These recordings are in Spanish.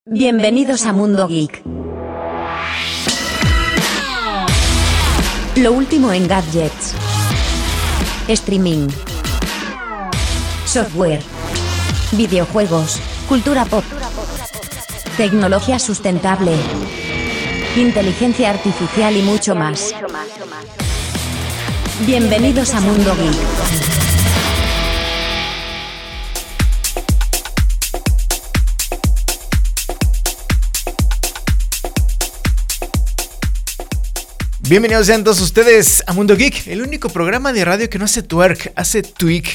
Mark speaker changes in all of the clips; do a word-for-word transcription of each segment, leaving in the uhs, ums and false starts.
Speaker 1: Bienvenidos a Mundo Geek. Lo último en gadgets, streaming, software, videojuegos, cultura pop, tecnología sustentable, inteligencia artificial y mucho más. Bienvenidos a Mundo Geek.
Speaker 2: Bienvenidos sean todos ustedes a Mundo Geek, el único programa de radio que no hace twerk, hace tweak.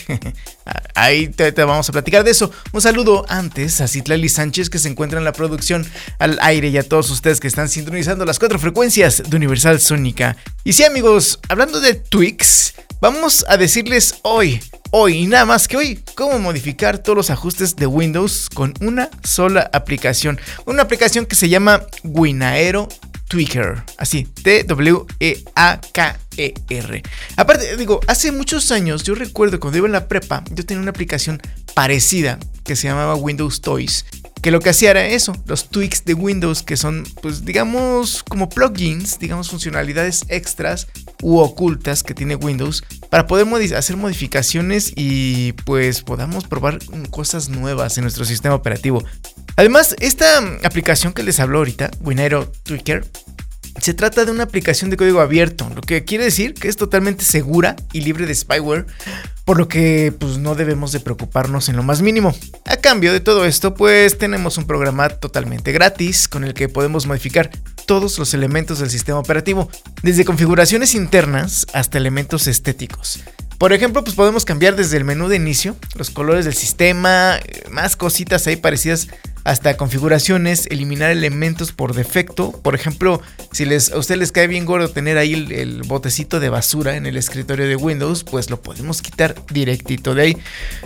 Speaker 2: Ahí te, te vamos a platicar de eso. Un saludo antes a Citlali Sánchez, que se encuentra en la producción al aire, y a todos ustedes que están sintonizando las cuatro frecuencias de Universal Sónica. Y sí, amigos, hablando de tweaks, vamos a decirles hoy, hoy y nada más que hoy, cómo modificar todos los ajustes de Windows con una sola aplicación. Una aplicación que se llama Winaero Tweaker, así, T W E A K E R. Aparte, digo, hace muchos años, yo recuerdo cuando iba en la prepa, yo tenía una aplicación parecida que se llamaba Windows Toys, que lo que hacía era eso, los tweaks de Windows, que son, pues, digamos, como plugins, digamos, funcionalidades extras u ocultas que tiene Windows para poder modi- hacer modificaciones y, pues, podamos probar cosas nuevas en nuestro sistema operativo. Además, esta aplicación que les hablo ahorita, Winaero Tweaker, se trata de una aplicación de código abierto, lo que quiere decir que es totalmente segura y libre de spyware, por lo que pues no debemos de preocuparnos en lo más mínimo. A cambio de todo esto, pues tenemos un programa totalmente gratis con el que podemos modificar todos los elementos del sistema operativo, desde configuraciones internas hasta elementos estéticos. Por ejemplo, pues podemos cambiar desde el menú de inicio, los colores del sistema, más cositas ahí parecidas, hasta configuraciones, eliminar elementos por defecto. Por ejemplo, si les, a ustedes les cae bien gordo tener ahí el, el botecito de basura en el escritorio de Windows, pues lo podemos quitar directito de ahí.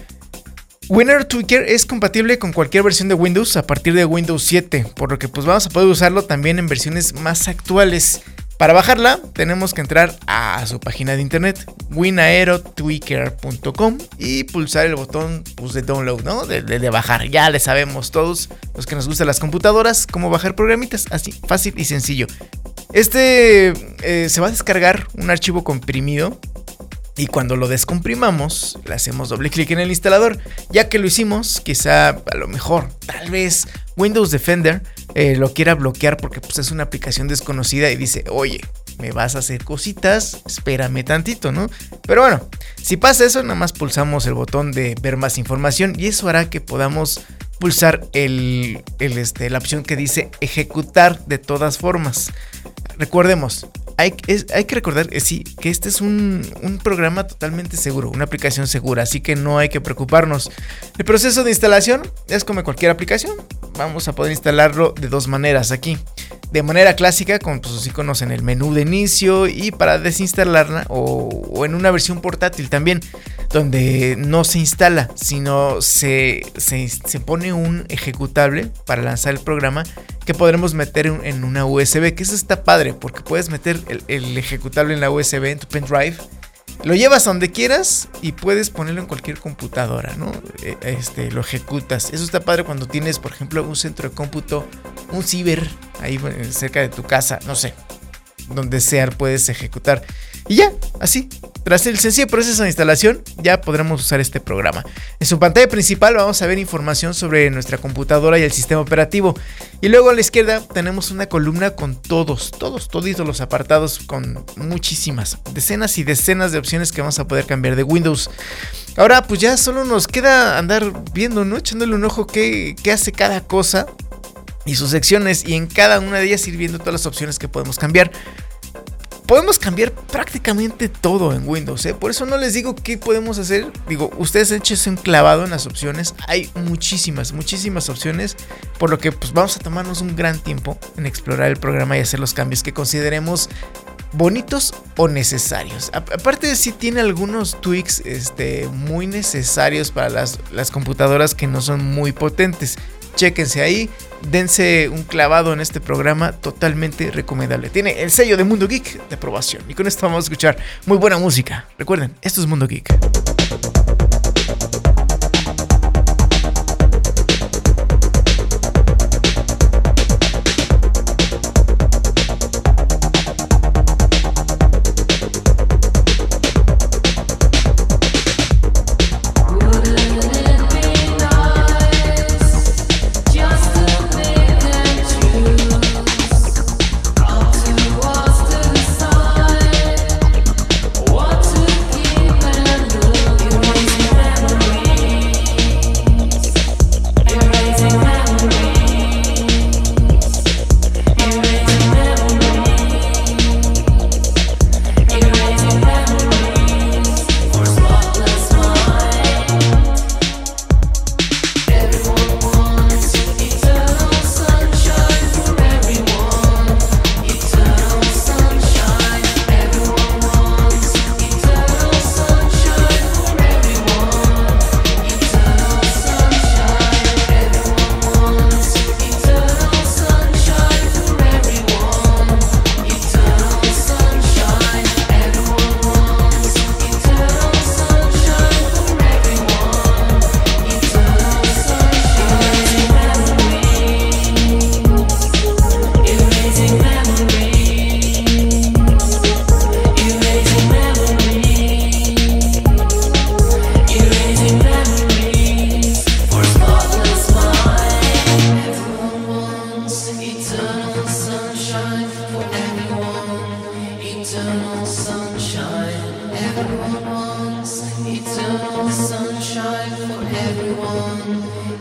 Speaker 2: Winaero Tweaker es compatible con cualquier versión de Windows a partir de Windows siete, por lo que pues vamos a poder usarlo también en versiones más actuales. Para bajarla tenemos que entrar a su página de internet, winaero tweaker punto com, y pulsar el botón pues, de download, ¿no? De, de, de bajar. Ya le sabemos todos los que nos gustan las computadoras cómo bajar programitas, así, fácil y sencillo. Este eh, se va a descargar un archivo comprimido, y cuando lo descomprimamos, le hacemos doble clic en el instalador. Ya que lo hicimos, quizá a lo mejor, tal vez Windows Defender eh, lo quiera bloquear porque pues, es una aplicación desconocida y dice, oye, me vas a hacer cositas, espérame tantito, ¿no? Pero bueno, si pasa eso, nada más pulsamos el botón de ver más información y eso hará que podamos pulsar el, el, este, la opción que dice ejecutar de todas formas. Recordemos, hay, es, hay que recordar eh, sí, que este es un, un programa totalmente seguro, una aplicación segura, así que no hay que preocuparnos. El proceso de instalación es como cualquier aplicación. Vamos a poder instalarlo de dos maneras aquí. De manera clásica, con pues, sus iconos en el menú de inicio, y para desinstalarla o, o en una versión portátil también, donde no se instala, sino se, se, se pone un ejecutable para lanzar el programa que podremos meter en, en una U S B, que eso está padre porque puedes meter el, el ejecutable en la U S B, en tu pendrive, lo llevas a donde quieras y puedes ponerlo en cualquier computadora, ¿no? Este, lo ejecutas. Eso está padre cuando tienes, por ejemplo, un centro de cómputo, un ciber ahí cerca de tu casa, no sé, donde sea puedes ejecutar. Y ya, así, tras el sencillo proceso de instalación, ya podremos usar este programa. En su pantalla principal vamos a ver información sobre nuestra computadora y el sistema operativo. Y luego a la izquierda tenemos una columna con todos, todos, toditos los apartados, con muchísimas, decenas y decenas de opciones que vamos a poder cambiar de Windows. Ahora pues ya solo nos queda andar viendo, ¿no? Echándole un ojo qué, qué hace cada cosa y sus secciones, y en cada una de ellas ir viendo todas las opciones que podemos cambiar. Podemos cambiar prácticamente todo en Windows, ¿eh? Por eso no les digo qué podemos hacer. Digo, ustedes échense un clavado en las opciones. Hay muchísimas, muchísimas opciones, por lo que pues vamos a tomarnos un gran tiempo en explorar el programa y hacer los cambios que consideremos bonitos o necesarios. A- aparte sí tiene algunos tweaks este, muy necesarios para las, las computadoras que no son muy potentes. Chéquense ahí, dense un clavado en este programa, totalmente recomendable. Tiene el sello de Mundo Geek de aprobación. Y con esto vamos a escuchar muy buena música. Recuerden, esto es Mundo Geek.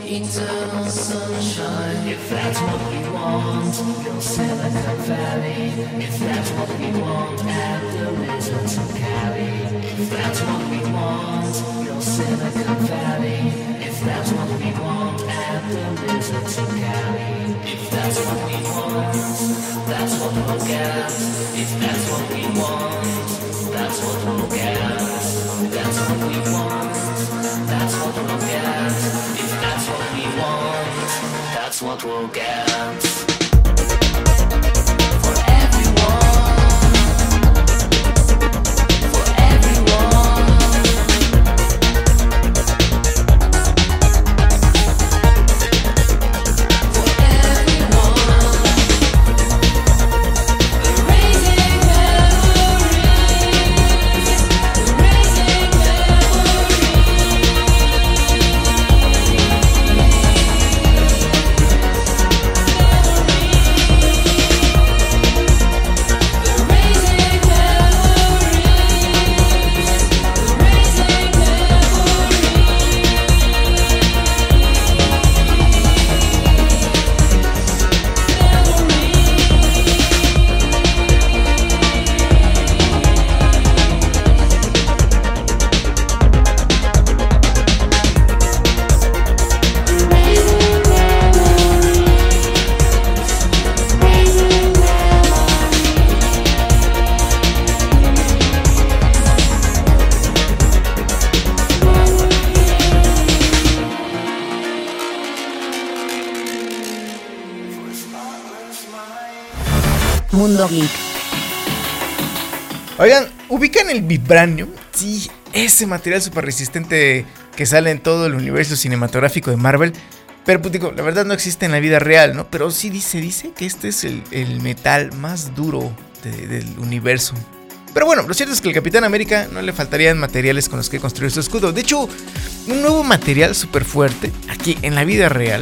Speaker 3: Eternal sunshine, if that's what we want, your Silicon Valley, if that's what we want, add the rhythm to carry. If that's what we want, your Silicon Valley, if that's what we want, add the rhythm to carry. If that's what we want, that's what we'll get. If that's what we want, that's what we'll get. That's what we want, that's what we'll get. If that's what we want, that's what we'll get. For everyone, for everyone. For everyone. Erasing memories, erasing
Speaker 1: Mundo Geek.
Speaker 2: Oigan, ¿ubican el vibranium? Sí, ese material súper resistente que sale en todo el universo cinematográfico de Marvel. Pero pues digo, la verdad no existe en la vida real, ¿no? Pero sí dice, dice que este es el, el metal más duro de, del universo. Pero bueno, lo cierto es que al Capitán América no le faltarían materiales con los que construir su escudo. De hecho, un nuevo material súper fuerte, aquí en la vida real,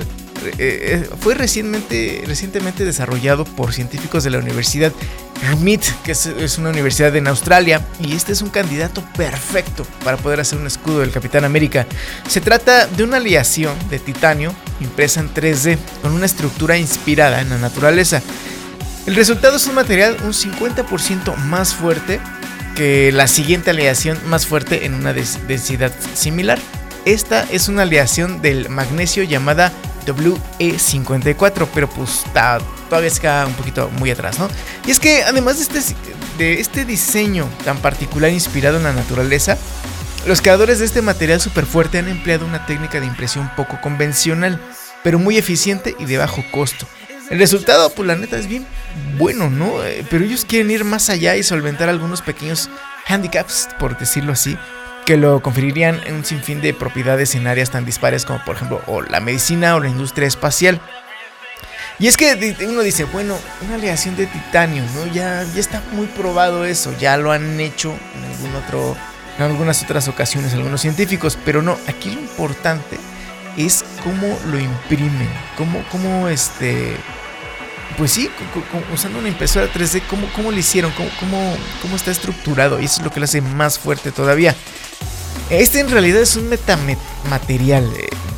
Speaker 2: eh, fue recientemente, recientemente desarrollado por científicos de la Universidad R M I T, que es, es una universidad en Australia, y este es un candidato perfecto para poder hacer un escudo del Capitán América. Se trata de una aleación de titanio impresa en tres D con una estructura inspirada en la naturaleza. El resultado es un material un cincuenta por ciento más fuerte que la siguiente aleación más fuerte en una densidad similar. Esta es una aleación del magnesio llamada W E cincuenta y cuatro, pero pues está, todavía se queda un poquito muy atrás, ¿no? Y es que además de este, de este diseño tan particular inspirado en la naturaleza, los creadores de este material súper fuerte han empleado una técnica de impresión poco convencional, pero muy eficiente y de bajo costo. El resultado, pues la neta es bien bueno, ¿no? Eh, pero ellos quieren ir más allá y solventar algunos pequeños handicaps, por decirlo así, que lo conferirían en un sinfín de propiedades en áreas tan dispares como por ejemplo o la medicina o la industria espacial. Y es que uno dice, bueno, una aleación de titanio, ¿no? Ya, ya está muy probado eso, ya lo han hecho en algún otro, en algunas otras ocasiones algunos científicos, pero no, aquí lo importante es cómo lo imprimen, cómo, cómo este, pues sí, usando una impresora tres D, cómo, cómo lo hicieron, cómo, cómo, cómo está estructurado, y eso es lo que lo hace más fuerte todavía. Este en realidad es un metamaterial.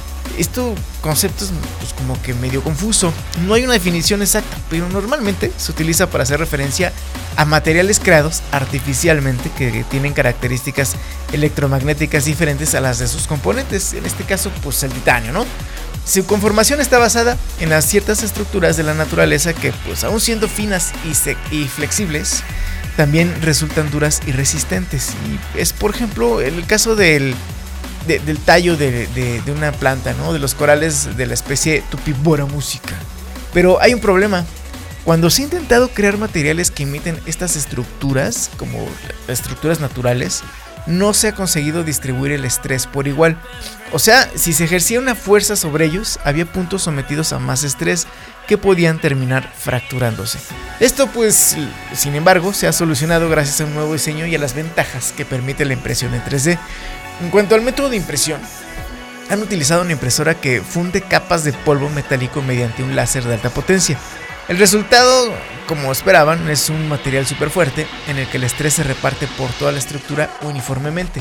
Speaker 2: Esto concepto es pues, como que medio confuso. No hay una definición exacta, pero normalmente se utiliza para hacer referencia a materiales creados artificialmente que tienen características electromagnéticas diferentes a las de sus componentes. En este caso, pues el titanio, ¿no? Su conformación está basada en las ciertas estructuras de la naturaleza que, pues aún siendo finas y, sec- y flexibles, también resultan duras y resistentes. Y es, por ejemplo, el caso del, de, del tallo de, de, de una planta, ¿no? De los corales de la especie Tupibora musica. Pero hay un problema. Cuando se ha intentado crear materiales que imiten estas estructuras, como estructuras naturales, no se ha conseguido distribuir el estrés por igual. O sea, si se ejercía una fuerza sobre ellos, había puntos sometidos a más estrés que podían terminar fracturándose. Esto pues, sin embargo, se ha solucionado gracias a un nuevo diseño y a las ventajas que permite la impresión en tres D. En cuanto al método de impresión, han utilizado una impresora que funde capas de polvo metálico mediante un láser de alta potencia. El resultado, como esperaban, es un material súper fuerte en el que el estrés se reparte por toda la estructura uniformemente.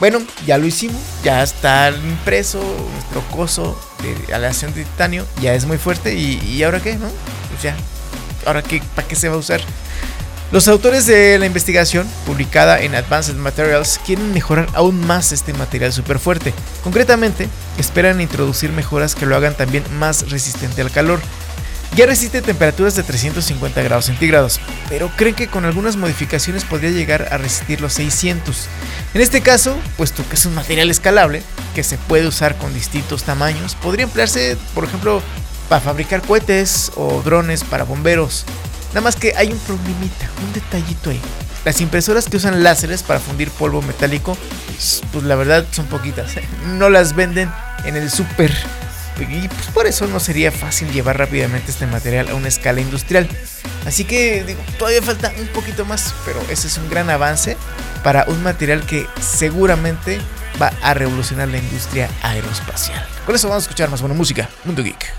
Speaker 2: Bueno, ya lo hicimos, ya está impreso, nuestro coso de aleación de titanio ya es muy fuerte y, y ¿ahora qué? ¿No? Pues ya, ¿ahora qué? ¿Para qué se va a usar? Los autores de la investigación, publicada en Advanced Materials, quieren mejorar aún más este material súper fuerte. Concretamente, esperan introducir mejoras que lo hagan también más resistente al calor. Ya resiste temperaturas de trescientos cincuenta grados centígrados, pero creen que con algunas modificaciones podría llegar a resistir los seiscientos. En este caso, puesto que es un material escalable, que se puede usar con distintos tamaños, podría emplearse, por ejemplo, para fabricar cohetes o drones para bomberos. Nada más que hay un problemita, un detallito ahí. Las impresoras que usan láseres para fundir polvo metálico, pues la verdad son poquitas, ¿eh? No las venden en el súper. Y pues por eso no sería fácil llevar rápidamente este material a una escala industrial. Así que digo, todavía falta un poquito más, pero ese es un gran avance para un material que seguramente va a revolucionar la industria aeroespacial. Con eso vamos a escuchar más buena música. Mundo Geek.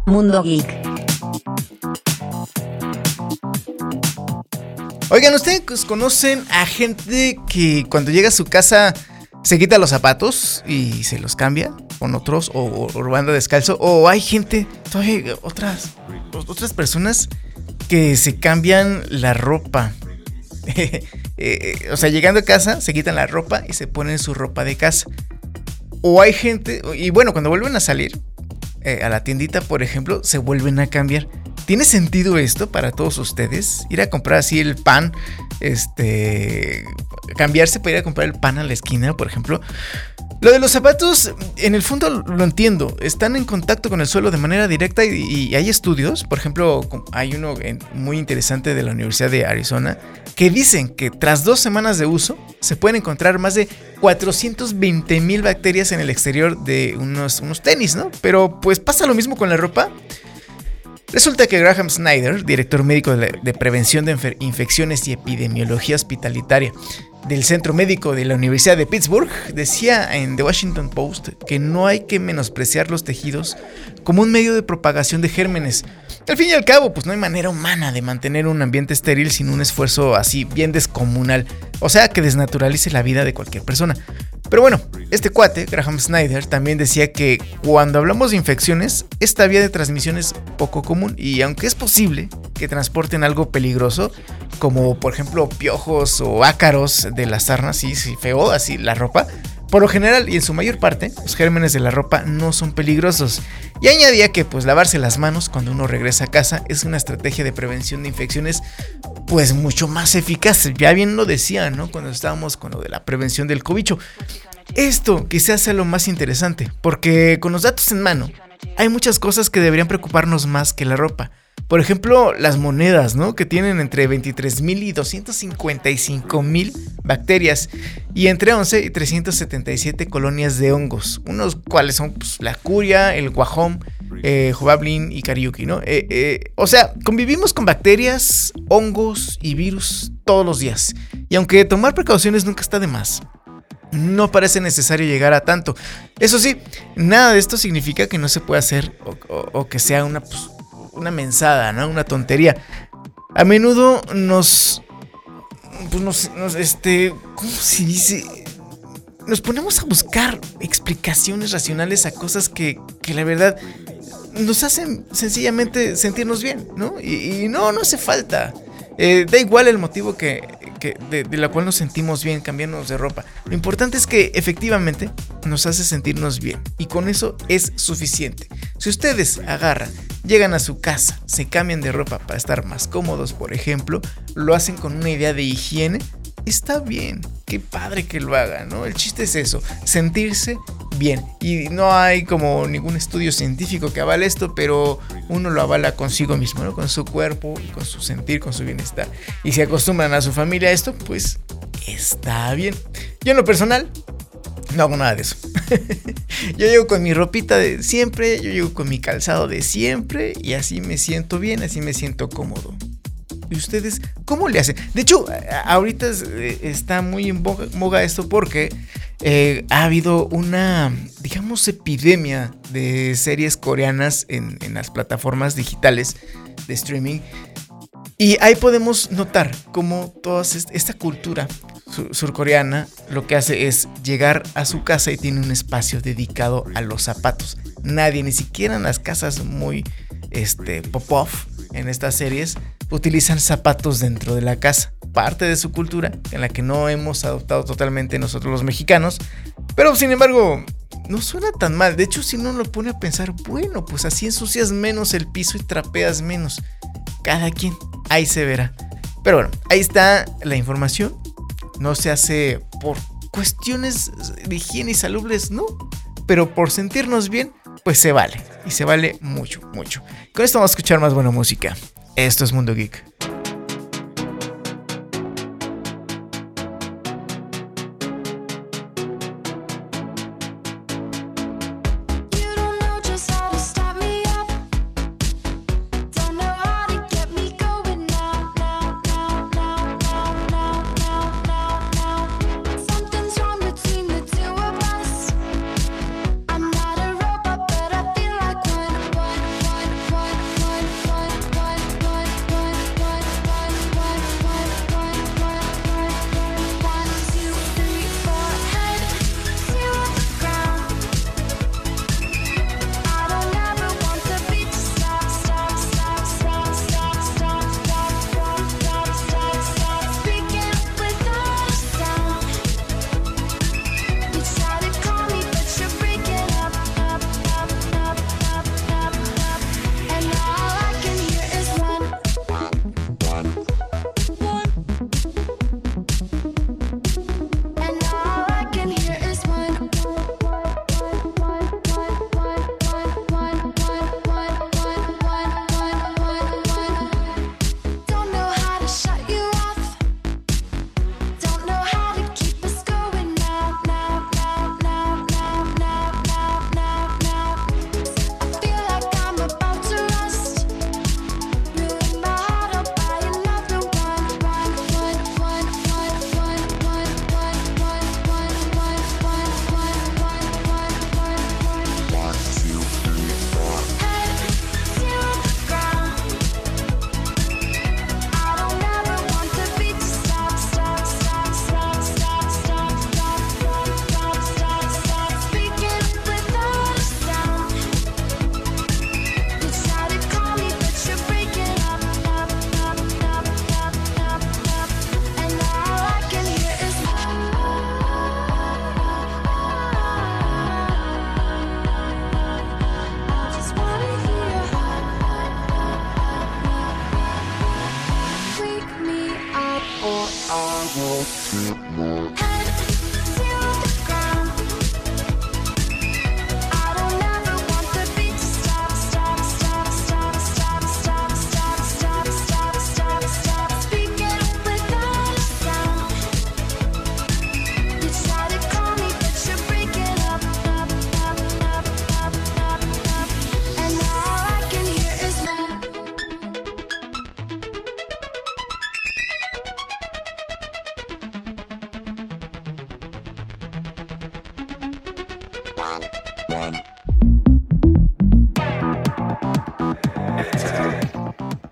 Speaker 1: Mundo Geek.
Speaker 2: Oigan, ¿ustedes conocen a gente que cuando llega a su casa se quita los zapatos y se los cambia con otros o, o, o anda descalzo? O hay gente, todavía otras, otras personas que se cambian la ropa. eh, o sea, llegando a casa se quitan la ropa y se ponen su ropa de casa. O hay gente, y bueno, cuando vuelven a salir eh, a la tiendita, por ejemplo, se vuelven a cambiar. ¿Tiene sentido esto para todos ustedes? Ir a comprar así el pan, este, cambiarse para ir a comprar el pan a la esquina, por ejemplo. Lo de los zapatos, en el fondo lo entiendo. Están en contacto con el suelo de manera directa y, y hay estudios. Por ejemplo, hay uno muy interesante de la Universidad de Arizona que dicen que tras dos semanas de uso se pueden encontrar más de cuatrocientas veinte mil bacterias en el exterior de unos, unos tenis, ¿no? Pero pues pasa lo mismo con la ropa. Resulta que Graham Snyder, director médico de, de prevención de inf- infecciones y epidemiología hospitalitaria del Centro Médico de la Universidad de Pittsburgh, decía en The Washington Post que no hay que menospreciar los tejidos como un medio de propagación de gérmenes. Al fin y al cabo, pues no hay manera humana de mantener un ambiente estéril sin un esfuerzo así bien descomunal, o sea, que desnaturalice la vida de cualquier persona. Pero bueno, este cuate, Graham Snyder, también decía que cuando hablamos de infecciones, esta vía de transmisión es poco común y aunque es posible que transporten algo peligroso, como por ejemplo piojos o ácaros de las sarnas, sí, sí, feo, así la ropa, por lo general y en su mayor parte, los gérmenes de la ropa no son peligrosos. Y añadía que pues lavarse las manos cuando uno regresa a casa es una estrategia de prevención de infecciones pues mucho más eficaz. Ya bien lo decía, ¿no? Cuando estábamos con lo de la prevención del cobicho. Esto quizás sea lo más interesante, porque con los datos en mano hay muchas cosas que deberían preocuparnos más que la ropa. Por ejemplo, las monedas, ¿no? Que tienen entre veintitrés mil y doscientas cincuenta y cinco mil bacterias y entre once y trescientas setenta y siete colonias de hongos, unos cuales son pues, la curia, el guajón, eh, jovablin y kariuki, ¿no? Eh, eh, o sea, convivimos con bacterias, hongos y virus todos los días. Y aunque tomar precauciones nunca está de más, no parece necesario llegar a tanto. Eso sí, nada de esto significa que no se pueda hacer o, o, o que sea una... Pues, una mensada, ¿no? Una tontería. A menudo nos, pues nos, nos, este, ¿cómo se dice? Nos ponemos a buscar explicaciones racionales a cosas que, que la verdad nos hacen sencillamente sentirnos bien, ¿no? Y, y no, no hace falta. Eh, da igual el motivo que, que de, de la cual nos sentimos bien cambiándonos de ropa. Lo importante es que efectivamente nos hace sentirnos bien y con eso es suficiente. Si ustedes agarran, llegan a su casa, se cambian de ropa para estar más cómodos, por ejemplo, lo hacen con una idea de higiene, está bien, qué padre que lo hagan, ¿no? El chiste es eso, sentirse bien. Y no hay como ningún estudio científico que avale esto, pero uno lo avala consigo mismo, ¿no? Con su cuerpo, con su sentir, con su bienestar. Y si acostumbran a su familia a esto, pues está bien. Yo en lo personal no hago nada de eso. Yo llego con mi ropita de siempre, yo llego con mi calzado de siempre y así me siento bien, así me siento cómodo. ¿Y ustedes cómo le hacen? De hecho, ahorita está muy en boga, boga esto porque eh, ha habido una, digamos, epidemia de series coreanas en, en las plataformas digitales de streaming. Y ahí podemos notar cómo toda esta cultura surcoreana lo que hace es llegar a su casa y tiene un espacio dedicado a los zapatos. Nadie, ni siquiera en las casas muy este, pop-off en estas series, utilizan zapatos dentro de la casa. Parte de su cultura en la que no hemos adoptado totalmente nosotros los mexicanos. Pero sin embargo, no suena tan mal. De hecho, si uno lo pone a pensar, bueno, pues así ensucias menos el piso y trapeas menos. Cada quien, ahí se verá. Pero bueno, ahí está la información. No se hace por cuestiones de higiene y salubles, no. Pero por sentirnos bien, pues se vale. Y se vale mucho, mucho. Con esto vamos a escuchar más buena música. Esto es Mundo Geek.
Speaker 4: I'm not a robot, but I feel like one, one, one.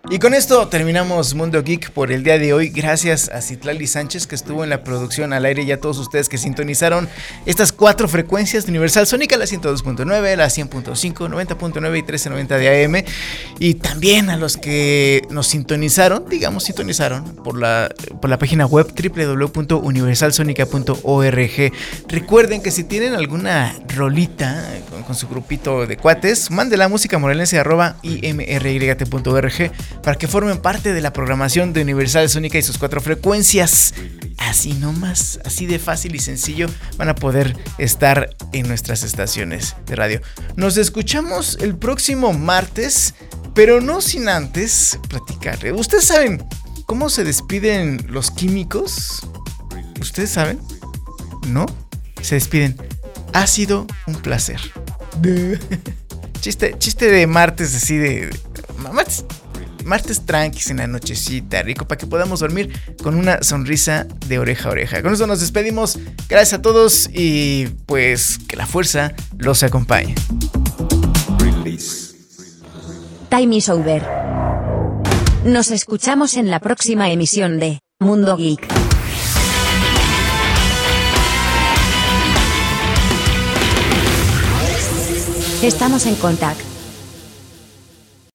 Speaker 2: Y con esto terminamos Mundo Geek por el día de hoy. Gracias a Citlali Sánchez, que estuvo en la producción al aire, y a todos ustedes que sintonizaron estas cuatro frecuencias de Universal Sónica, la ciento dos punto nueve, la cien punto cinco, noventa punto nueve y trece noventa de A M. Y también a los que nos sintonizaron, digamos sintonizaron, por la, por la página web doble u doble u doble u punto universal sónica punto org. Recuerden que si tienen alguna rolita con, con su grupito de cuates, mande la música morelense arroba imryt punto org para que formen parte de la programación de Universal Sónica y sus cuatro frecuencias. Así nomás, así de fácil y sencillo van a poder estar en nuestras estaciones de radio. Nos escuchamos el próximo martes, pero no sin antes platicarle. ¿Ustedes saben cómo se despiden los químicos? ¿Ustedes saben? ¿No? Se despiden. Ha sido un placer. Chiste, chiste de martes, así de... Martes, martes tranquis en la nochecita, rico, para que podamos dormir con una sonrisa de oreja a oreja. Con eso nos despedimos. Gracias a todos y pues que la fuerza los acompañe.
Speaker 1: Time is over. Nos escuchamos en la próxima emisión de Mundo Geek. Estamos en contacto.